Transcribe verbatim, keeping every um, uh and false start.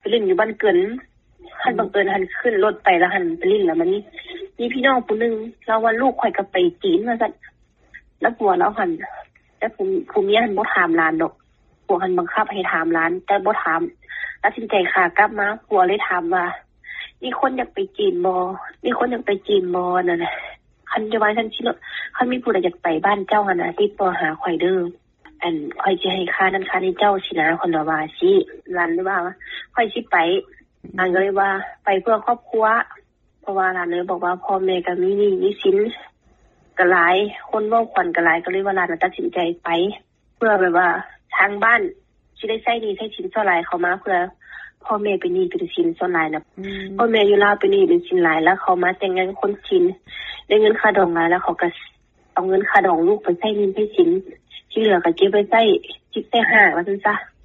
ลิ้นอยู่บ้านเกินหันบังเอิญหันขึ้นรถไปแล้วหันไปลิ้นแล้วมันนี่มีพี่น้องผู้นึงเราว่าลูกข่อยก็ไปจีนว่าซั่นแล้วผัวเราหันแต่ผู้ผู้เมียหันบ่ถามหลานดอกผัวหันบังคับให้ถามหลานแต่บ่ถามตัดสินใจขากลับมาผัวเลยถามว่ามีคนอยากไปจีนบ่มีคนอยากไปจีนบ่นั่นน่ะคันจะว่าซั่นสิเนาะคันมีผู้ใดอยากไปบ้านเจ้าหั่นน่ะติดต่อหาข่อยเด้ออันข่อยสิให้ค่านั้นค่านี้เจ้าสินะคนว่าว่าสิหลานเลยว่าข่อยสิไปหลานก็เลยว่าไปเพื่อครอบครัวเพราะว่าหลานเลยบอกว่าพ่อแม่ก็มีหนี้มีสินก็หลายคนเว้าขวัญก็หลายก็เลยว่าหลานตัดสินใจไปเพื่อแบบว่าทางบ้านสิได้ใช้หนี้ใช้สินส่วนหลายเข้ามาเพื่อพ่อแม่เป็นหนี้เป็นสินส่วนหลายนะพ่อแม่อยู่ลาวเป็นหนี้เป็นสินหลายแล้วเขามาแต่งงานคนจีนได้เงินค่าดองหลายแล้วเขาก็เอาเงินค่าดองลูกไปใช้หนี้ใช้สินที่เหลือก็เก็บไว้ใช้จิบใช้ห้าว่าซั่นซะ